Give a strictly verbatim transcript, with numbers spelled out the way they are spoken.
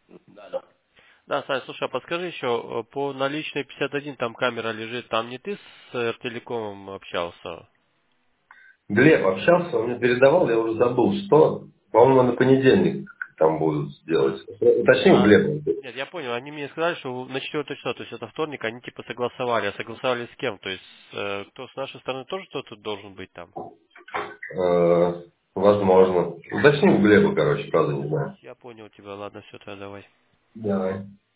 Да, да. Да, Сань, слушай, а подскажи еще, э, по наличной пятьдесят один там камера лежит, там не ты с Эртелекомом общался? Глеб общался, он мне передавал, я уже забыл, что. По-моему, на понедельник там будут сделать. Уточни у А, Глеба. нет, я понял, они мне сказали, что на четвертое число, то есть это вторник, они типа согласовали, а согласовали с кем? То есть, э, кто с нашей стороны тоже кто-то должен быть там? Э, возможно. Уточни у Глеба, короче, правда не знаю. Я понял тебя, ладно, все, тогда давай. Давай.